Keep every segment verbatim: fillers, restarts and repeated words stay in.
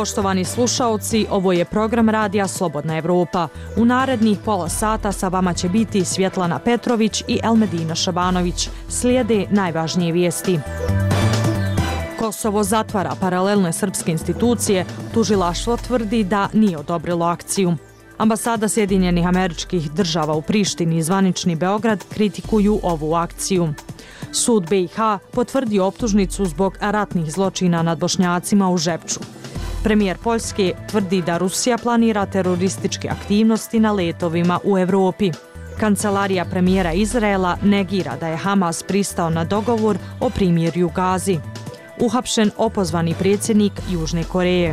Poštovani slušaoci, ovo je program radija Slobodna Evropa. U narednih pola sata sa vama će biti Svjetlana Petrović i Elmedina Šabanović. Slijede najvažnije vijesti. Kosovo zatvara paralelne srpske institucije, tužilaštvo tvrdi da nije odobrilo akciju. Ambasada Sjedinjenih Američkih Država u Prištini i zvanični Beograd kritikuju ovu akciju. Sud B i H potvrdio optužnicu zbog ratnih zločina nad Bošnjacima u Žepču. Premijer Poljske tvrdi da Rusija planira terorističke aktivnosti na letovima u Evropi. Kancelarija premijera Izraela negira da je Hamas pristao na dogovor o primirju u Gazi. Uhapšen opozvani predsjednik Južne Koreje.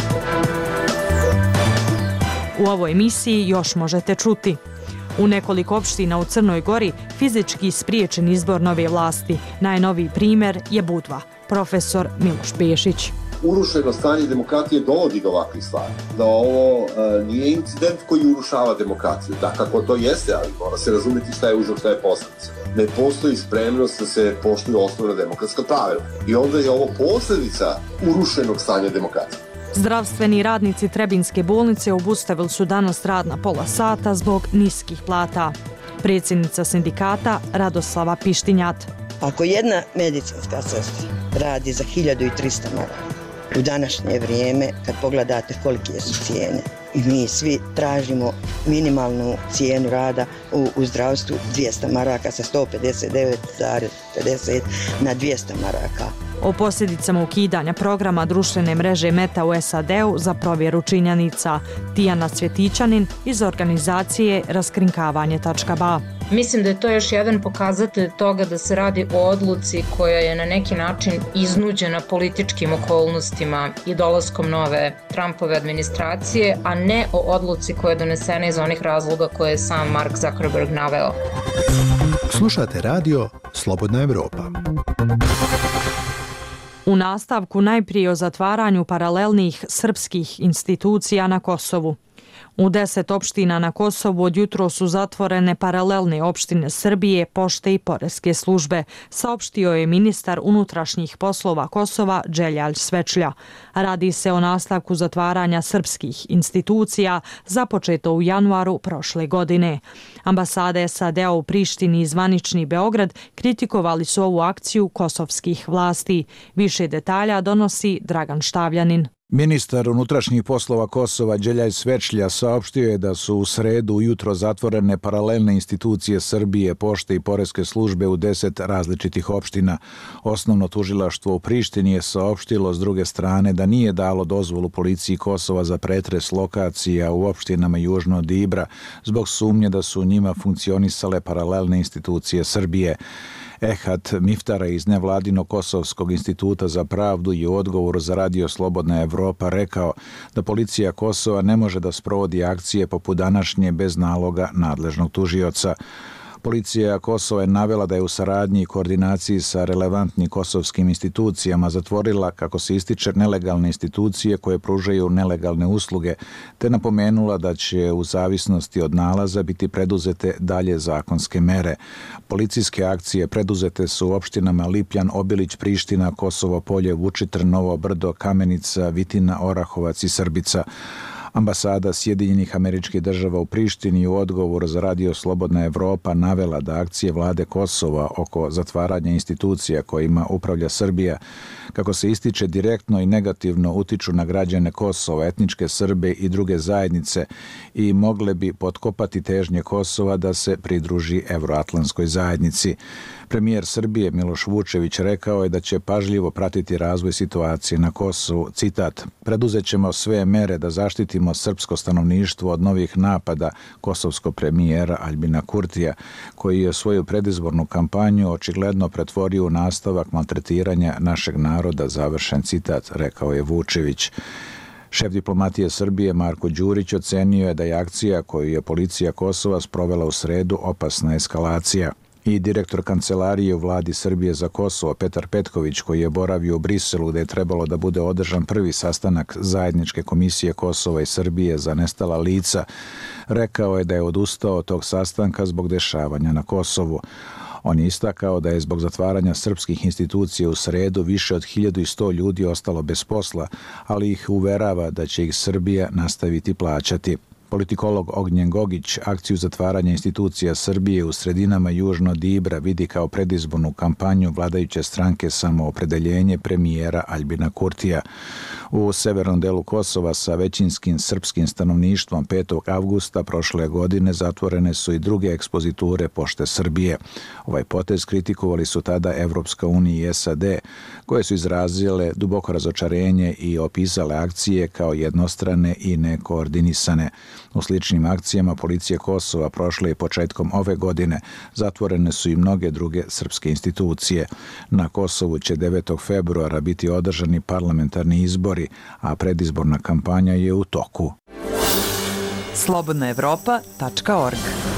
U ovoj emisiji još možete čuti. U nekoliko opština u Crnoj Gori fizički spriječen izbor nove vlasti. Najnoviji primjer je Budva. Profesor Miloš Pešić. Urušeno stanje demokratije dovodi do ovakvih stvari. Da ovo e, nije incident koji urušava demokraciju. Da, kako to jeste, ali mora se razumjeti šta je uzrok, šta je posljedica. Ne postoji spremnost da se poštuju osnovna demokratska pravila. I onda je ovo posljedica urušenog stanja demokracije. Zdravstveni radnici Trebinske bolnice obustavili su danas rad na pola sata zbog niskih plata. Predsjednica sindikata Radoslava Pištinjat. Ako jedna medicinska sestra radi za hiljadu trista maraka, u današnje vrijeme, kad pogledate kolike su cijene, mi svi tražimo minimalnu cijenu rada u, u zdravstvu dvjesto maraka sa sto pedeset devet zarez pedeset na dvjesto maraka. O posljedicama ukidanja programa društvene mreže Meta u S A D-u za provjeru činjenica. Tijana Cvjetićanin iz organizacije raskrinkavanje tačka ba. Mislim da je to još jedan pokazatelj toga da se radi o odluci koja je na neki način iznuđena političkim okolnostima i dolaskom nove Trumpove administracije, a ne o odluci koja je donesena iz onih razloga koje je sam Mark Zuckerberg naveo. Slušate radio Slobodna Evropa. U nastavku najprije o zatvaranju paralelnih srpskih institucija na Kosovu. U deset opština na Kosovu od jutro su zatvorene paralelne opštine Srbije, pošte i poreske službe, saopštio je ministar unutrašnjih poslova Kosova Đeljalj Svečlja. Radi se o nastavku zatvaranja srpskih institucija započeto u januaru prošle godine. Ambasade S A D-a u Prištini i zvanični Beograd kritikovali su ovu akciju kosovskih vlasti. Više detalja donosi Dragan Štavljanin. Ministar unutrašnjih poslova Kosova Đeljalj Svečlja saopštio je da su u sredu ujutro zatvorene paralelne institucije Srbije, pošte i poreske službe u deset različitih opština. Osnovno tužilaštvo u Prištini je saopštilo s druge strane da nije dalo dozvolu policiji Kosova za pretres lokacija u opštinama južno od Ibra zbog sumnje da su u njima funkcionisale paralelne institucije Srbije. Ehat Miftara iz nevladinog Kosovskog instituta za pravdu je u odgovoru za radio Slobodna Evropa rekao da policija Kosova ne može da sprovodi akcije poput današnje bez naloga nadležnog tužioca. Policija Kosova je navela da je u saradnji i koordinaciji sa relevantnim kosovskim institucijama zatvorila, kako se ističe, nelegalne institucije koje pružaju nelegalne usluge, te napomenula da će u zavisnosti od nalaza biti preduzete dalje zakonske mere. Policijske akcije preduzete su u opštinama Lipljan, Obilić, Priština, Kosovo Polje, Vučitr, Novo Brdo, Kamenica, Vitina, Orahovac i Srbica. Ambasada Sjedinjenih Američkih Država u Prištini u odgovoru za radio Slobodna Evropa navela da akcije vlade Kosova oko zatvaranja institucija kojima upravlja Srbija, kako se ističe, direktno i negativno utiču na građane Kosova, etničke Srbe i druge zajednice i mogle bi potkopati težnje Kosova da se pridruži evroatlantskoj zajednici. Premijer Srbije Miloš Vučević rekao je da će pažljivo pratiti razvoj situacije na Kosovu. Citat: "Preduzet ćemo sve mere da zaštitimo srpsko stanovništvo od novih napada", kosovskog premijera Aljbina Kurtija, koji je svoju predizbornu kampanju očigledno pretvorio u nastavak maltretiranja našeg naroda, završen citat, rekao je Vučević. Šef diplomatije Srbije Marko Đurić ocenio je da je akcija koju je policija Kosova sprovela u sredu opasna eskalacija. I direktor kancelarije u vladi Srbije za Kosovo Petar Petković, koji je boravio u Briselu gde je trebalo da bude održan prvi sastanak zajedničke komisije Kosova i Srbije za nestala lica, rekao je da je odustao od tog sastanka zbog dešavanja na Kosovu. On je istakao da je zbog zatvaranja srpskih institucija u sredu više od hiljadu sto ljudi ostalo bez posla, ali ih uverava da će ih Srbija nastaviti plaćati. Politikolog Ognjen Gogić akciju zatvaranja institucija Srbije u sredinama južno od Ibra vidi kao predizbornu kampanju vladajuće stranke Samoopredeljenje premijera Aljbina Kurtija. U severnom delu Kosova sa većinskim srpskim stanovništvom petog avgusta prošle godine zatvorene su i druge ekspoziture Pošte Srbije. Ovaj potez kritikovali su tada Evropska unija i S A D, koje su izrazile duboko razočarenje i opisale akcije kao jednostrane i nekoordinisane. U sličnim akcijama policije Kosova prošle i početkom ove godine zatvorene su i mnoge druge srpske institucije. Na Kosovu će devetog februara biti održani parlamentarni izbori, a predizborna kampanja je u toku. slobodna evropa tačka org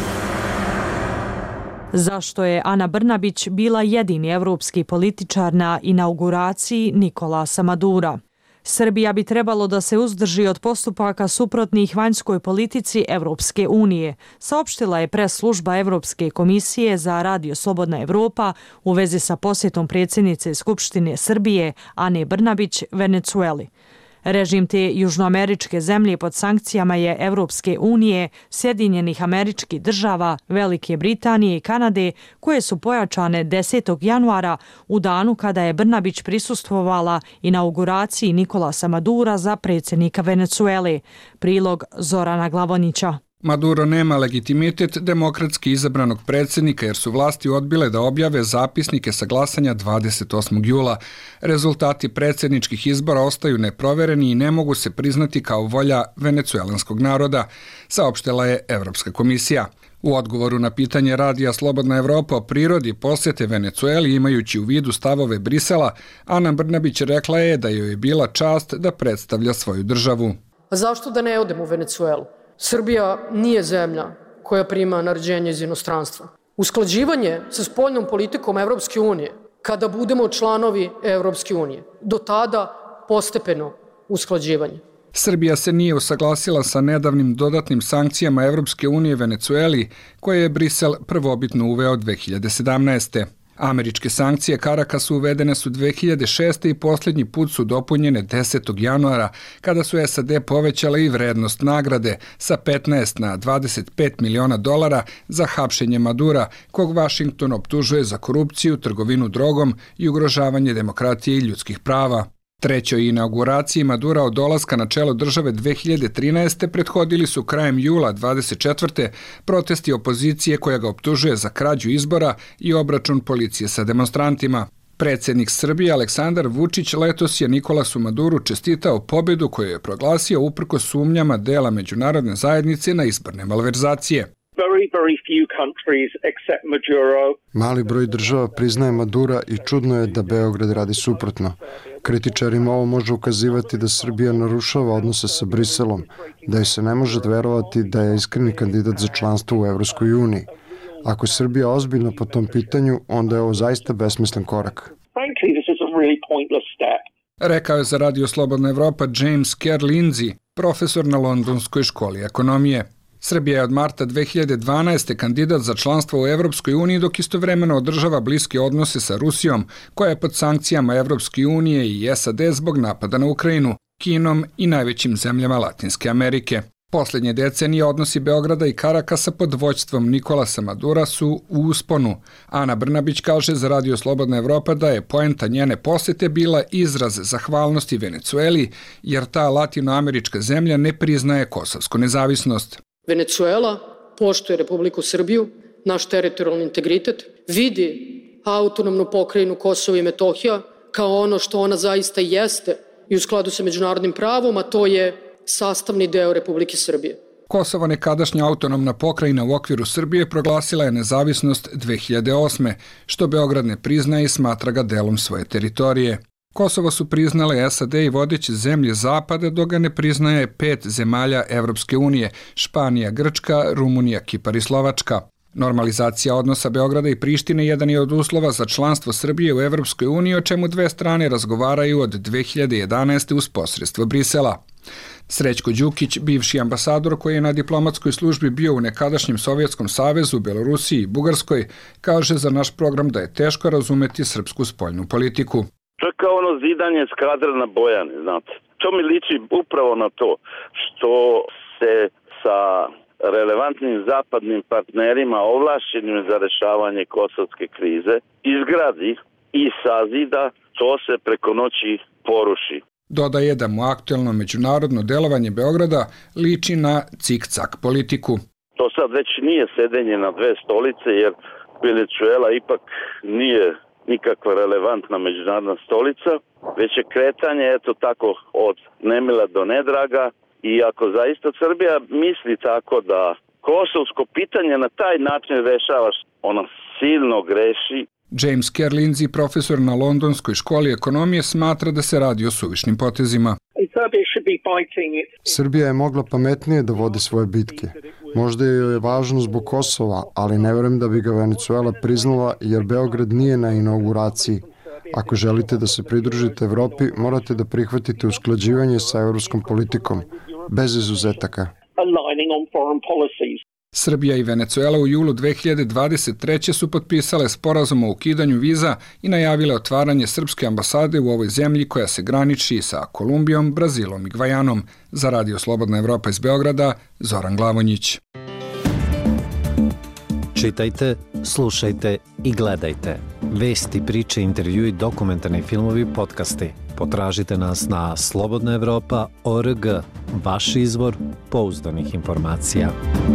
Zašto je Ana Brnabić bila jedini evropski političar na inauguraciji Nikolasa Madura? Srbija bi trebalo da se uzdrži od postupaka suprotnih vanjskoj politici Evropske unije, saopštila je pres služba Evropske komisije za Radio Slobodna Evropa u vezi sa posjetom predsjednice Skupštine Srbije Ane Brnabić Venecueli. Režim te južnoameričke zemlje pod sankcijama je Evropske unije, Sjedinjenih Američkih Država, Velike Britanije i Kanade, koje su pojačane desetog januara u danu kada je Brnabić prisustvovala inauguraciji Nikolasa Madura za predsjednika Venecuele. Prilog Zorana Glavonića. Maduro nema legitimitet demokratski izabranog predsjednika jer su vlasti odbile da objave zapisnike sa glasanja dvadeset osmog jula. Rezultati predsjedničkih izbora ostaju neprovereni i ne mogu se priznati kao volja venecuelanskog naroda, saopštila je Evropska komisija. U odgovoru na pitanje Radija Slobodna Evropa o prirodi posjete Venecueli imajući u vidu stavove Brisela, Ana Brnabić rekla je da joj je bila čast da predstavlja svoju državu. A zašto da ne odem u Venecuelu? Srbija nije zemlja koja prima naređenje iz inostranstva. Usklađivanje sa spoljnom politikom Evropske unije, kada budemo članovi Evropske unije, do tada postepeno usklađivanje. Srbija se nije usaglasila sa nedavnim dodatnim sankcijama Evropske unije Venecueli, koje je Brisel prvobitno uveo dve hiljade sedamnaeste. Američke sankcije Karakasu uvedene su dve hiljade šeste i posljednji put su dopunjene desetog januara, kada su S A D povećale i vrednost nagrade sa petnaest na dvadeset pet miliona dolara za hapšenje Madura, kog Vašington optužuje za korupciju, trgovinu drogom i ugrožavanje demokratije i ljudskih prava. Trećoj inauguraciji Madura od dolaska na čelo države dve hiljade trinaeste prethodili su krajem jula dvadeset četvrte protesti opozicije koja ga optužuje za krađu izbora i obračun policije sa demonstrantima. Predsjednik Srbije Aleksandar Vučić letos je Nikolasu Maduru čestitao pobedu koju je proglasio uprkos sumnjama dela međunarodne zajednice na izborne malverzacije. Mali broj država priznaje Madura i čudno je da Beograd radi suprotno. Kritičarima ovo može ukazivati da Srbija narušava odnose sa Briselom, da joj se ne može verovati da je iskreni kandidat za članstvo u Evropskoj uniji. Ako je Srbija ozbiljna po tom pitanju, onda je ovo zaista besmislen korak. Rekao je za Radio Slobodna Evropa James Kerr Lindsay, profesor na Londonskoj školi ekonomije. Srbija je od marta dve hiljade dvanaeste kandidat za članstvo u Evropskoj uniji, dok istovremeno održava bliske odnose sa Rusijom, koja je pod sankcijama Evropske unije i S A D zbog napada na Ukrajinu, Kinom i najvećim zemljama Latinske Amerike. Posljednje decenije odnosi Beograda i Karakasa pod vođstvom Nikolasa Madura su u usponu. Ana Brnabić kaže za Radio Slobodna Evropa da je poenta njene posjete bila izraz zahvalnosti Venecueli, jer ta latinoamerička zemlja ne priznaje kosovsku nezavisnost. Venecuela poštuje Republiku Srbiju, naš teritorijalni integritet, vidi autonomnu pokrajinu Kosovo i Metohija kao ono što ona zaista jeste i u skladu sa međunarodnim pravom, a to je sastavni deo Republike Srbije. Kosovo, nekadašnja autonomna pokrajina u okviru Srbije, proglasila je nezavisnost dve hiljade osme, što Beograd ne priznaje i smatra ga delom svoje teritorije. Kosovo su priznale S A D i vodeće zemlje Zapada, dok ga ne priznaje pet zemalja Evropske unije, Španija, Grčka, Rumunija, Kipar i Slovačka. Normalizacija odnosa Beograda i Prištine jedan je od uslova za članstvo Srbije u Evropskoj uniji, o čemu dve strane razgovaraju od dve hiljade jedanaeste uz posredstvo Brisela. Srećko Đukić, bivši ambasador koji je na diplomatskoj službi bio u nekadašnjem Sovjetskom savezu, Belorusiji i Bugarskoj, kaže za naš program da je teško razumeti srpsku spoljnu politiku. To je kao ono zidanje skadra na Bojane, znate. To mi liči upravo na to što se sa relevantnim zapadnim partnerima ovlašćenim za rešavanje kosovske krize izgradi i sazida, to se preko noći poruši. Dodaje da mu aktuelno međunarodno delovanje Beograda liči na cik-cak politiku. To sad već nije sedenje na dve stolice, jer Venezuela ipak nije nikakva relevantna međunarodna stolica, već je kretanje eto tako od nemila do nedraga, i ako zaista Srbija misli tako da kosovsko pitanje na taj način rešavaš, ona silno greši. James Kerlinzi, profesor na Londonskoj školi ekonomije, smatra da se radi o suvišnim potezima. Srbija je mogla pametnije da vodi svoje bitke. Možda joj je važno zbog Kosova, ali ne verujem da bi ga Venezuela priznala jer Beograd nije na inauguraciji. Ako želite da se pridružite Evropi, morate da prihvatite usklađivanje sa evropskom politikom, bez izuzetaka. Srbija i Venezuela u julu dve hiljade dvadeset treće su potpisale sporazum o ukidanju viza i najavile otvaranje srpske ambasade u ovoj zemlji koja se graniči sa Kolumbijom, Brazilom i Gvajanom. Za Radio Slobodna Evropa iz Beograda, Zoran Glavonjić. Čitajte, slušajte i gledajte. Vesti, priče, intervjui, dokumentarni filmovi, podcasti. Potražite nas na slobodna evropa tačka org, vaš izvor pouzdanih informacija.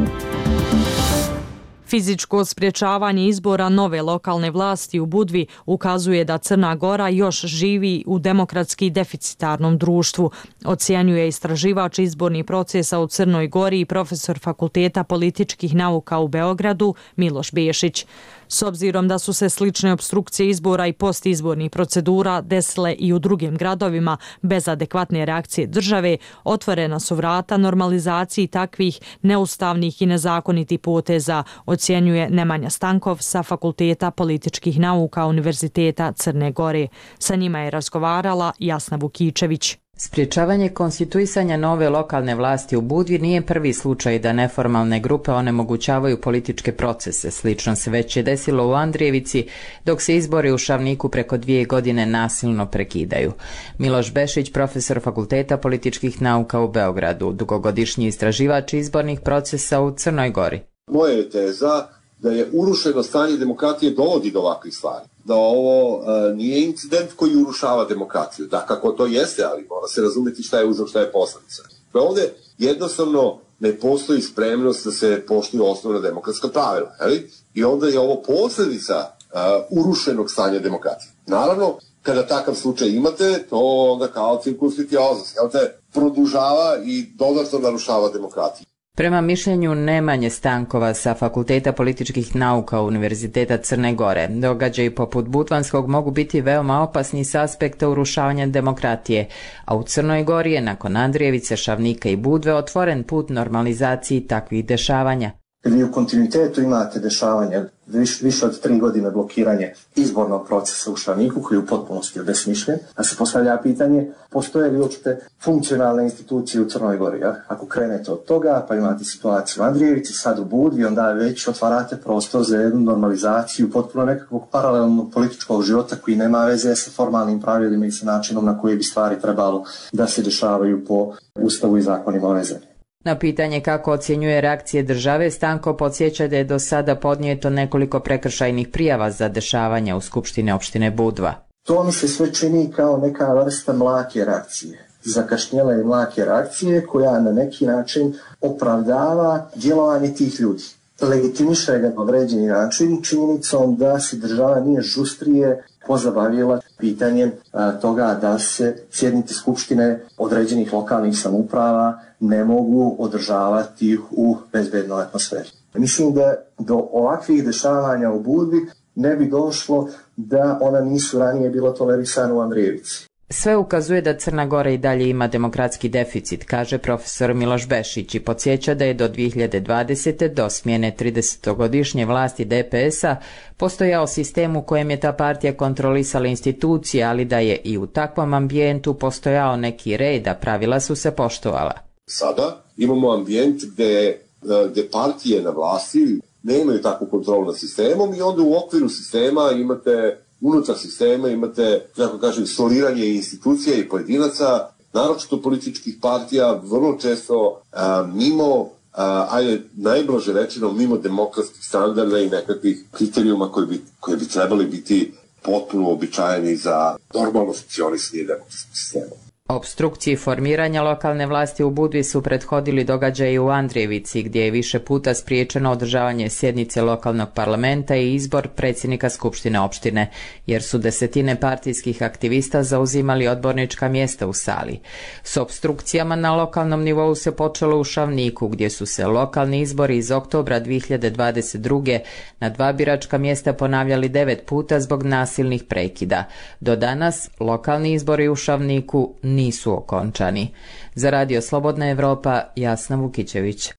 Fizičko spriječavanje izbora nove lokalne vlasti u Budvi ukazuje da Crna Gora još živi u demokratski deficitarnom društvu, ocjenjuje istraživač izbornih procesa u Crnoj Gori i profesor Fakulteta političkih nauka u Beogradu Miloš Bešić. S obzirom da su se slične opstrukcije izbora i postizbornih procedura desile i u drugim gradovima bez adekvatne reakcije države, otvorena su vrata normalizaciji takvih neustavnih i nezakonitih poteza, ocjenjuje Nemanja Stankov sa Fakulteta političkih nauka Univerziteta Crne Gore. Sa njima je razgovarala Jasna Vukičević. Spriječavanje konstituisanja nove lokalne vlasti u Budvi nije prvi slučaj da neformalne grupe onemogućavaju političke procese. Slično se već je desilo u Andrijevici, dok se izbori u Šavniku preko dvije godine nasilno prekidaju. Miloš Bešić, profesor Fakulteta političkih nauka u Beogradu, dugogodišnji istraživač izbornih procesa u Crnoj Gori. Moja je teza da je urušeno stanje demokratije dovodi do ovakvih stvari. Da ovo uh, nije incident koji urušava demokraciju. Da, kako to jeste, ali mora se razumeti šta je uzrok, šta je posledica. Da ovde jednostavno ne postoji spremnost da se poštuju osnovna demokratska pravila. Jeli? I onda je ovo posledica uh, urušenog stanja demokratije. Naravno, kada takav slučaj imate, to onda kao cirkus litiozas, jel te, produžava i dodatno narušava demokratiju. Prema mišljenju Nemanje Stankova sa Fakulteta političkih nauka Univerziteta Crne Gore, događaji poput Budvanskog mogu biti veoma opasni s aspekta urušavanja demokratije, a u Crnoj Gori je nakon Andrijevice, Šavnika i Budve otvoren put normalizaciji takvih dešavanja. Vi u kontinuitetu imate dešavanje viš, više od tri godine blokiranje izbornog procesa u Šavniku koji je u potpunosti obesmišljen. A se postavlja pitanje, postoje li uopšte funkcionalne institucije u Crnoj Gori? Ja? Ako krenete od toga, pa imate situaciju u Andrijevici, sad u Budvi, onda već otvarate prostor za jednu normalizaciju potpuno nekakvog paralelnog političkog života koji nema veze sa formalnim pravilima i sa načinom na koji bi stvari trebalo da se dešavaju po Ustavu i zakonima ove zemlje. Na pitanje kako ocjenjuje reakcije države, Stanko podsjeća da je do sada podnijeto nekoliko prekršajnih prijava za dešavanja u Skupštine opštine Budva. To mi se sve čini kao neka vrsta mlake reakcije. Zakašnjele i mlake reakcije koja na neki način opravdava djelovanje tih ljudi. Legitimiše ga na određeni način činjenicom da se država nije žustrije pozabavila pitanjem a, toga da se sjednice skupštine određenih lokalnih samouprava ne mogu održavati u bezbednoj atmosferi. Mislim da do ovakvih dešavanja u Budvi ne bi došlo da ona nisu ranije bila tolerisana u Andrijevici. Sve ukazuje da Crna Gora i dalje ima demokratski deficit, kaže profesor Miloš Bešić i podsjeća da je do dve hiljade dvadesete do smjene tridesetogodišnje vlasti D P S-a postojao sistem u kojem je ta partija kontrolisala institucije, ali da je i u takvom ambijentu postojao neki red, a pravila su se poštovala. Sada imamo ambijent gde, gde partije na vlasti nemaju takvu kontrolu nad sistemom i onda u okviru sistema imate unutar sistema imate, kako kažem, soliranje institucija i pojedinaca, naročito političkih partija, vrlo često a, mimo, a, ajde, najblaže rečeno, mimo demokratskih standarda i nekakvih kriterijuma koji bi, koji bi trebali biti potpuno običajeni za normalno funkcionisanje demokratskog sistema. Opstrukciji formiranja lokalne vlasti u Budvi su prethodili događaji u Andrijevici, gdje je više puta spriječeno održavanje sjednice lokalnog parlamenta i izbor predsjednika Skupštine opštine, jer su desetine partijskih aktivista zauzimali odbornička mjesta u sali. S opstrukcijama na lokalnom nivou se počelo u Šavniku, gdje su se lokalni izbori iz oktobra dve hiljade dvadeset druge na dva biračka mjesta ponavljali devet puta zbog nasilnih prekida. Do danas lokalni izbori u Šavniku nisu okončani. Za Radio Slobodna Evropa, Jasna Vukićević.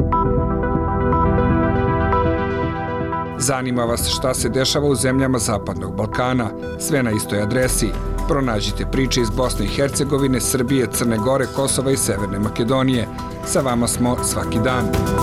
Zanima vas šta se dešava u zemljama Zapadnog Balkana? Sve na istoj adresi. Pronađite priče iz Bosne i Hercegovine, Srbije, Crne Gore, Kosova i Severne Makedonije. Sa vama smo svaki dan.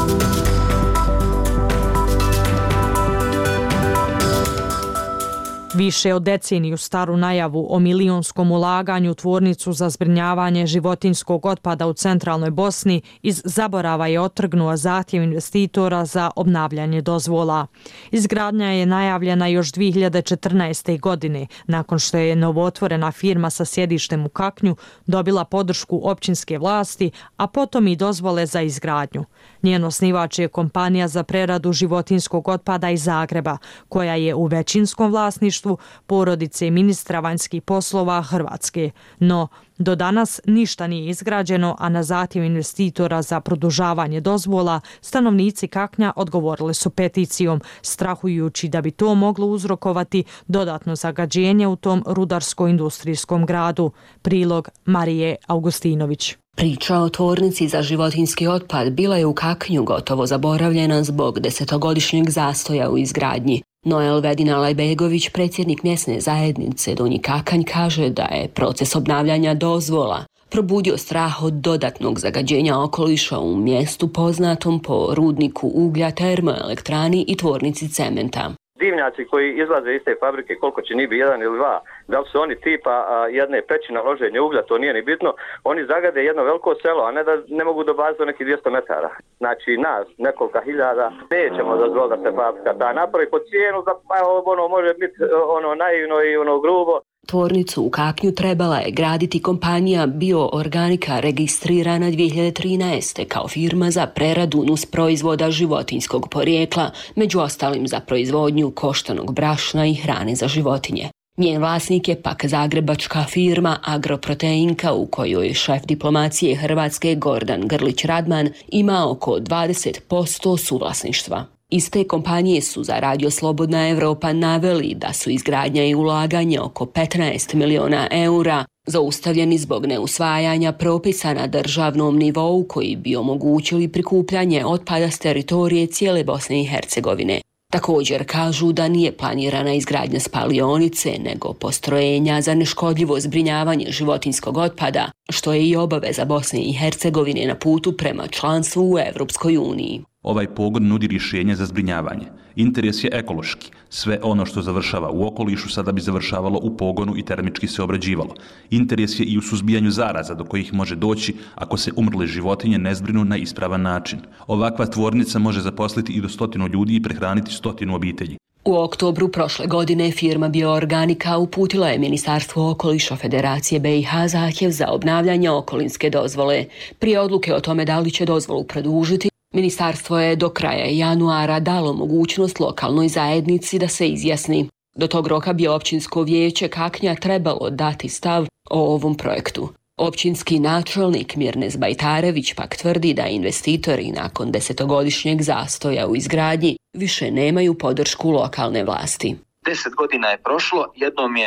Više od deceniju staru najavu o milionskom ulaganju u tvornicu za zbrinjavanje životinjskog otpada u centralnoj Bosni iz zaborava je otrgnuo zahtjev investitora za obnavljanje dozvola. Izgradnja je najavljena još dve hiljade četrnaeste. godine, nakon što je novootvorena firma sa sjedištem u Kaknju dobila podršku općinske vlasti, a potom i dozvole za izgradnju. Njen osnivač je kompanija za preradu životinjskog otpada iz Zagreba, koja je u većinskom vlasništvu porodice ministra vanjskih poslova Hrvatske. No, do danas ništa nije izgrađeno, a na zahtjev investitora za produžavanje dozvola stanovnici Kaknja odgovorili su peticijom, strahujući da bi to moglo uzrokovati dodatno zagađenje u tom rudarsko-industrijskom gradu. Prilog Marije Augustinović. Priča o tvornici za životinjski otpad bila je u Kaknju gotovo zaboravljena zbog desetogodišnjeg zastoja u izgradnji. Noel Vedina Lajbegović, predsjednik mjesne zajednice Donji Kakanj, kaže da je proces obnavljanja dozvola probudio strah od dodatnog zagađenja okoliša u mjestu poznatom po rudniku uglja, termoelektrani i tvornici cementa. Dimnjaci koji izlaze iz te fabrike, koliko će ni bi jedan ili dva, da li su oni tipa a, jedne peći na loženje uglja, to nije ni bitno, oni zagade jedno veliko selo, a ne da ne mogu dobaziti do nekih dvjesto metara. Znači nas, nekolika hiljada, nećemo dozvoliti da se fabrika ta napravi po cijenu, da pa, ono može biti ono naivno i ono grubo. Tvornicu u Kaknju trebala je graditi kompanija Bioorganika registrirana dve hiljade trinaeste. kao firma za preradu nusproizvoda životinjskog porijekla, među ostalim za proizvodnju koštanog brašna i hrane za životinje. Njen vlasnik je pak zagrebačka firma Agroproteinka, u kojoj šef diplomacije Hrvatske Gordan Grlić-Radman ima oko dvadeset posto suvlasništva. Iz te kompanije su za Radio Slobodna Evropa naveli da su izgradnja i ulaganje oko petnaest miliona eura zaustavljeni zbog neusvajanja propisa na državnom nivou koji bi omogućili prikupljanje otpada s teritorije cijele Bosne i Hercegovine. Također kažu da nije planirana izgradnja spalionice, nego postrojenja za neškodljivo zbrinjavanje životinjskog otpada, što je i obaveza Bosne i Hercegovine na putu prema članstvu u Evropskoj uniji. Ovaj pogon nudi rješenje za zbrinjavanje. Interes je ekološki. Sve ono što završava u okolišu sada bi završavalo u pogonu i termički se obrađivalo. Interes je i u suzbijanju zaraza do kojih može doći ako se umrle životinje ne zbrinu na ispravan način. Ovakva tvornica može zaposliti i do stotinu ljudi i prehraniti stotinu obitelji. U oktobru prošle godine firma Bioorganika uputila je Ministarstvu okoliša Federacije B i H zahtjev za obnavljanje okolinske dozvole. Prije odluke o tome da li će dozvolu produžiti, Ministarstvo je do kraja januara dalo mogućnost lokalnoj zajednici da se izjasni. Do tog roka bi općinsko vijeće Kaknja trebalo dati stav o ovom projektu. Općinski načelnik Mirnes Bajtarević pak tvrdi da investitori nakon desetogodišnjeg zastoja u izgradnji više nemaju podršku lokalne vlasti. Deset godina je prošlo, jednom je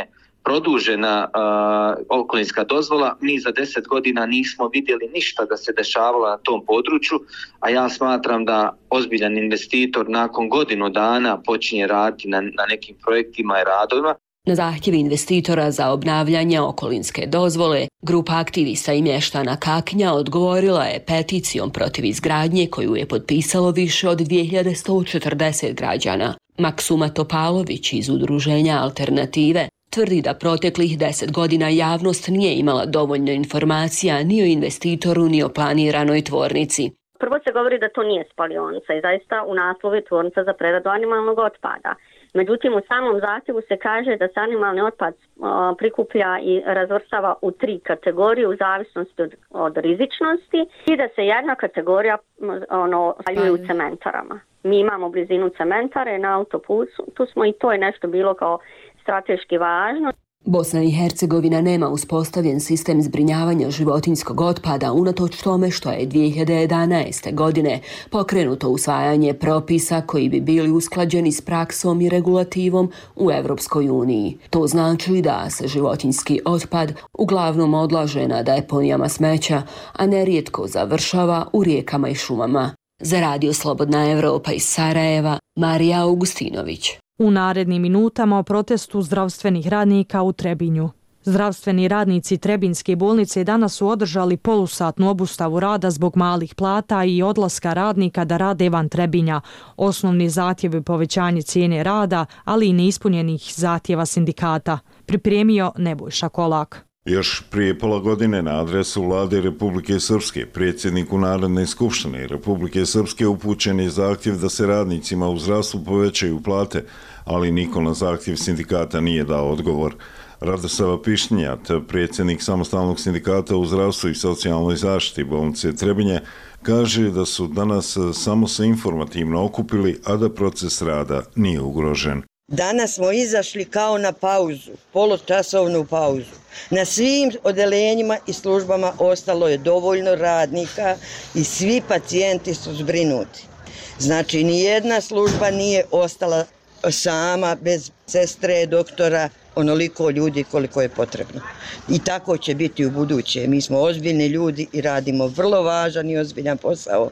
produžena uh, okolinska dozvola, mi za deset godina nismo vidjeli ništa da se dešavalo na tom području, a ja smatram da ozbiljan investitor nakon godinu dana počinje raditi na, na nekim projektima i radovima. Na zahtjev investitora za obnavljanje okolinske dozvole, grupa aktivista i mještana Kaknja odgovorila je peticijom protiv izgradnje koju je potpisalo više od dvije hiljade sto četrdeset građana. Maksuma Topalović iz udruženja Alternative tvrdi da proteklih deset godina javnost nije imala dovoljno informacija ni o investitoru ni o planiranoj tvornici. Prvo se govori da to nije spalionica i zaista u naslovu je tvornica za preradu animalnog otpada. Međutim, u samom zahtjevu se kaže da se animalni otpad o, prikuplja i razvrstava u tri kategorije u zavisnosti od, od rizičnosti i da se jedna kategorija ono, spaljuje u cementarama. Mi imamo blizinu cementare na autoputu, tu smo i to je nešto bilo kao strateški važno. Bosna i Hercegovina nema uspostavljen sistem zbrinjavanja životinjskog otpada unatoč tome što je dvije hiljade jedanaeste. godine pokrenuto usvajanje propisa koji bi bili usklađeni s praksom i regulativom u Evropskoj uniji. To znači da se životinjski otpad uglavnom odlaže na deponijama smeća, a nerijetko završava u rijekama i šumama. Za Radio Slobodna Evropa iz Sarajeva, Marija Augustinović. U narednim minutama o protestu zdravstvenih radnika u Trebinju. Zdravstveni radnici Trebinjske bolnice danas su održali polusatnu obustavu rada zbog malih plata i odlaska radnika da rade van Trebinja. Osnovni zahtjev je povećanje cijene rada, ali i neispunjenih zahtjeva sindikata. Pripremio Nebojša Kolak. Još prije pola godine na adresu vlade Republike Srpske, predsjedniku Narodne skupštine Republike Srpske upućen je zahtjev da se radnicima u zdravstvu povećaju plate, ali niko na zahtjev sindikata nije dao odgovor. Radosava Pišnjat, predsjednik samostalnog sindikata u zdravstvu i socijalnoj zaštiti bolnice Trebinje, kaže da su danas samo se informativno okupili, a da proces rada nije ugrožen. Danas smo izašli kao na pauzu, poločasovnu pauzu. Na svim odeljenjima i službama ostalo je dovoljno radnika i svi pacijenti su zbrinuti. Znači, nijedna služba nije ostala sama, bez sestre, doktora, onoliko ljudi koliko je potrebno. I tako će biti u buduće. Mi smo ozbiljni ljudi i radimo vrlo važan i ozbiljan posao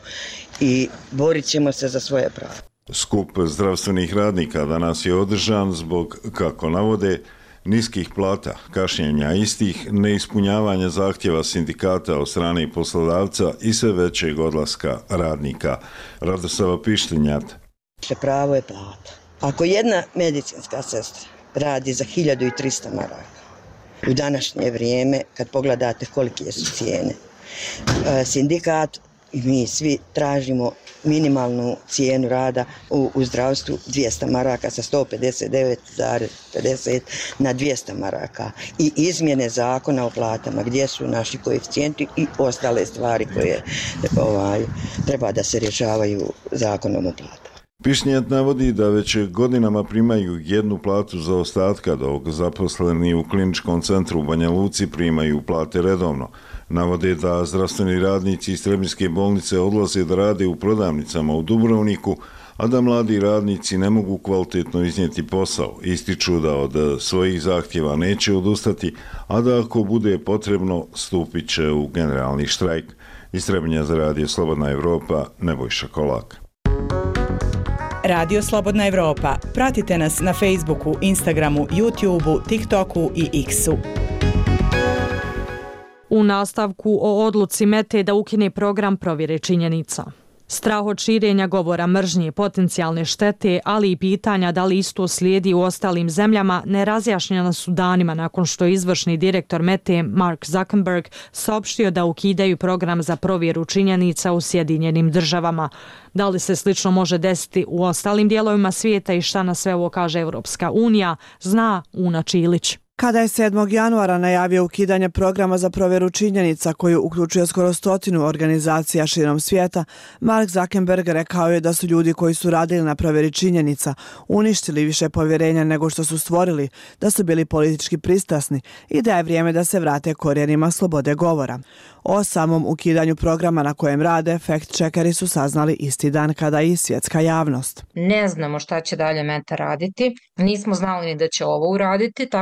i borit ćemo se za svoje pravo. Skup zdravstvenih radnika danas je održan zbog, kako navode, niskih plata, kašnjenja istih, neispunjavanja zahtjeva sindikata od strane poslodavca i sve većeg odlaska radnika. Radosava Pištinjat. Pravo je plata. Ako jedna medicinska sestra radi za hiljadu trista maraka, u današnje vrijeme, kad pogledate kolike su cijene, sindikat i mi svi tražimo minimalnu cijenu rada u, u zdravstvu dvjesto maraka sa sto pedeset devet zarez pedeset na dvjesto maraka i izmjene zakona o platama gdje su naši koeficijenti i ostale stvari koje ovaj, treba da se rješavaju zakonom o platama. Pišnjat navodi da već godinama primaju jednu platu za ostatka, dok zaposleni u kliničkom centru u Banja Luci primaju plate redovno. Navode da zdravstveni radnici iz Trebinjske bolnice odlaze da rade u prodavnicama u Dubrovniku, a da mladi radnici ne mogu kvalitetno iznijeti posao. Ističu da od svojih zahtjeva neće odustati, a da ako bude potrebno stupit će u generalni štrajk. Iz Trebinja za Radio Slobodna Evropa, Nebojša Kolak. Radio Slobodna Evropa. Pratite nas na Facebooku, Instagramu, YouTubeu, TikToku i X-u. U nastavku o odluci Mete da ukine program provjere činjenica. Strah od širenja govora mržnje, potencijalne štete, ali i pitanja da li isto slijedi u ostalim zemljama, nerazjašnjena su danima nakon što je izvršni direktor Mete Mark Zuckerberg saopštio da ukidaju program za provjeru činjenica u Sjedinjenim državama. Da li se slično može desiti u ostalim dijelovima svijeta i šta na sve ovo kaže Evropska unija, zna Una Čilić. Kada je sedmog januara najavio ukidanje programa za provjeru činjenica koju uključuje skoro stotinu organizacija širom svijeta, Mark Zuckerberg rekao je da su ljudi koji su radili na provjeri činjenica uništili više povjerenja nego što su stvorili, da su bili politički pristrasni i da je vrijeme da se vrate korijenima slobode govora. O samom ukidanju programa na kojem rade, fact-checkeri su saznali isti dan kada i svjetska javnost. Ne znamo šta će dalje Meta raditi, nismo znali ni da će ovo uraditi, tako da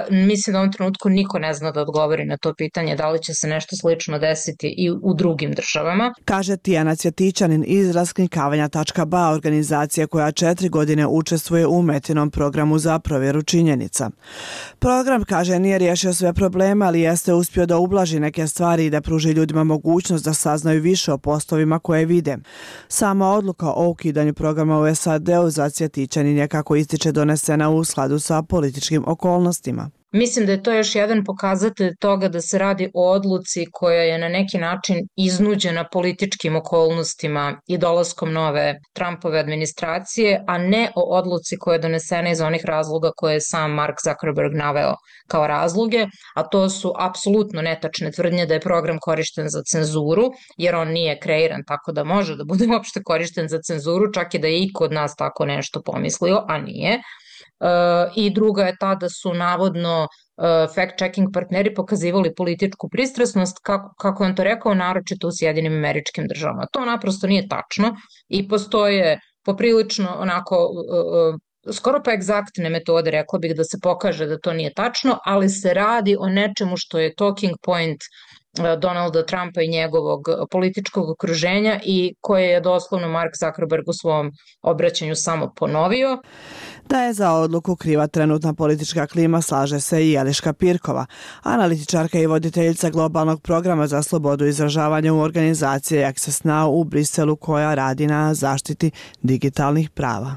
mislim da u ovom trenutku niko ne zna da odgovori na to pitanje da li će se nešto slično desiti i u drugim državama. Kaže Tijana Cvjetićanin iz raskrinkavanja tačka ba, organizacije koja četiri godine učestvuje u Metinom programu za provjeru činjenica. Program, kaže, nije riješio sve probleme, ali jeste uspio da ublaži neke stvari i da pruži ljudima mogućnost da saznaju više o poslovima koje vide. Sama odluka o ukidanju programa u es a de-u za Cvjetićanin je, kako ističe, donesena u skladu sa političkim okolnostima. Mislim da je to još jedan pokazatelj toga da se radi o odluci koja je na neki način iznuđena političkim okolnostima i dolaskom nove Trumpove administracije, a ne o odluci koja je donesena iz onih razloga koje je sam Mark Zuckerberg naveo kao razloge, a to su apsolutno netačne tvrdnje da je program korišten za cenzuru, jer on nije kreiran tako da može da bude uopšte korišten za cenzuru, čak i da je i kod nas tako nešto pomislio, a nije. I druga je ta da su navodno fact-checking partneri pokazivali političku pristrasnost, kako, kako on to rekao, naročito u Sjedinim Američkim Državama. To naprosto nije tačno i postoje poprilično onako skoro pa egzaktne metode, rekla bih, da se pokaže da to nije tačno, ali se radi o nečemu što je talking point Donalda Trumpa i njegovog političkog okruženja i koje je doslovno Mark Zuckerberg u svom obraćanju samo ponovio. Da je za odluku kriva trenutna politička klima, slaže se i Jeliška Pirkova, analitičarka i voditeljica globalnog programa za slobodu izražavanja u organizaciji Access Now u Briselu, koja radi na zaštiti digitalnih prava.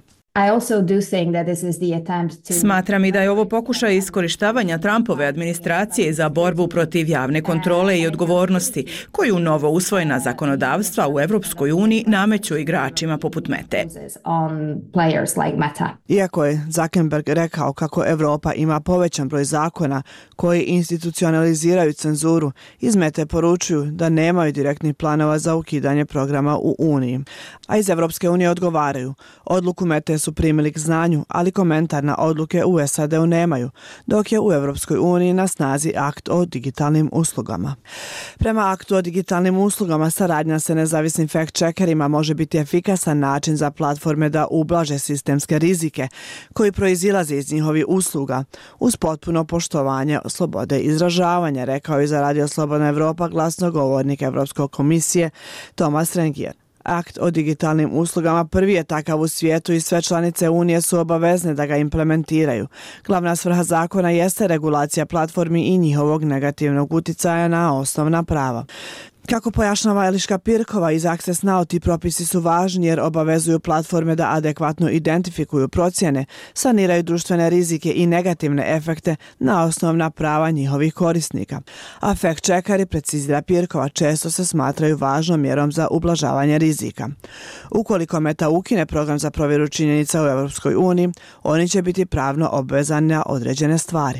Smatram i da je ovo pokušaj iskorištavanja Trumpove administracije za borbu protiv javne kontrole i odgovornosti, koju novo usvojena zakonodavstva u Evropskoj uniji nameću igračima poput Mete. Iako je Zuckerberg rekao kako Evropa ima povećan broj zakona koji institucionaliziraju cenzuru, iz Mete poručuju da nemaju direktnih planova za ukidanje programa u Uniji. A iz Evropske unije odgovaraju. Odluku Mete su primili k znanju, ali komentar na odluke u es a de-u nemaju, dok je u Evropskoj uniji na snazi akt o digitalnim uslugama. Prema aktu o digitalnim uslugama, saradnja sa nezavisnim fact-checkerima može biti efikasan način za platforme da ublaže sistemske rizike koji proizilaze iz njihovih usluga, uz potpuno poštovanje slobode izražavanja, rekao je za Radio Slobodna Evropa glasnogovornik Evropske komisije Tomas Rengier. Akt o digitalnim uslugama prvi je takav u svijetu i sve članice Unije su obavezne da ga implementiraju. Glavna svrha zakona jeste regulacija platformi i njihovog negativnog uticaja na osnovna prava. Kako pojašnjava Jeliška Pirkova iz Access Now, ti propisi su važni jer obavezuju platforme da adekvatno identifikuju procjene, saniraju društvene rizike i negativne efekte na osnovna prava njihovih korisnika. A fact-checkeri, precizira Pirkova, često se smatraju važnom mjerom za ublažavanje rizika. Ukoliko Meta ukine program za provjeru činjenica u Evropskoj uniji, oni će biti pravno obvezani na određene stvari.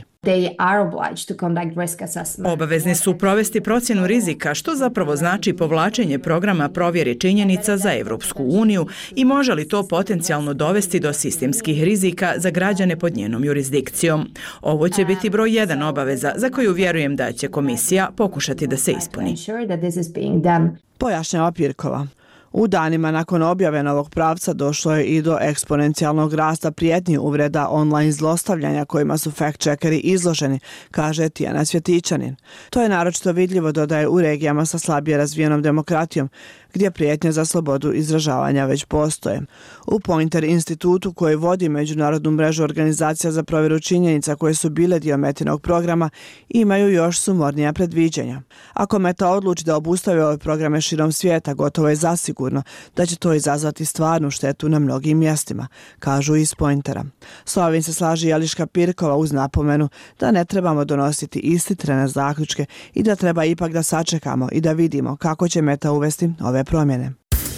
Obavezni su provesti procjenu rizika, što zapravo znači povlačenje programa provjere činjenica za Evropsku uniju i može li to potencijalno dovesti do sistemskih rizika za građane pod njenom jurisdikcijom. Ovo će biti broj jedan obaveza za koju vjerujem da će komisija pokušati da se ispuni. Pojašnjava Pirkova. U danima nakon objave novog pravca došlo je i do eksponencijalnog rasta prijetnji uvreda online zlostavljanja kojima su fact-checkeri izloženi, kaže Tijana Cvjetićanin. To je naročito vidljivo, dodaje, u regijama sa slabije razvijenom demokratijom, gdje prijetnje za slobodu izražavanja već postoje. U Pointer institutu, koji vodi međunarodnu mrežu organizacija za provjeru činjenica koje su bile dio Metinog programa, imaju još sumornija predviđanja. Ako Meta odluči da obustavi ove programe širom svijeta, gotovo je zasigurno da će to izazvati stvarnu štetu na mnogim mjestima, kažu iz Pointera. S ovim se slaži Jeliška Pirkova uz napomenu da ne trebamo donositi ishitrene zaključke i da treba ipak da sačekamo i da vidimo kako će Meta uvesti ove promjene.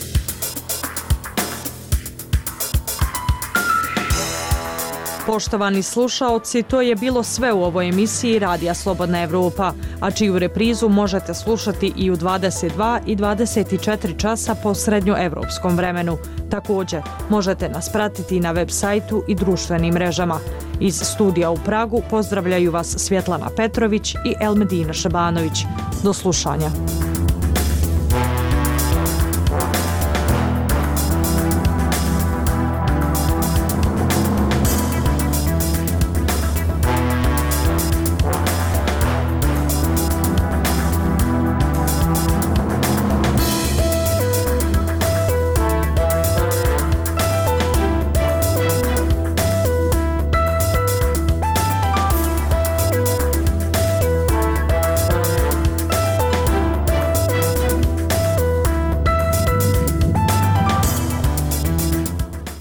Poštovani slušaoci, to je bilo sve u ovoj emisiji Radija Slobodna Evropa, a čiju reprizu možete slušati i u dvadeset dva i dvadeset četiri časa po srednjoevropskom vremenu. Također, možete nas pratiti na web sajtu i društvenim mrežama. Iz studija u Pragu pozdravljaju vas Svjetlana Petrović i Elmedina Šabanović. Do slušanja.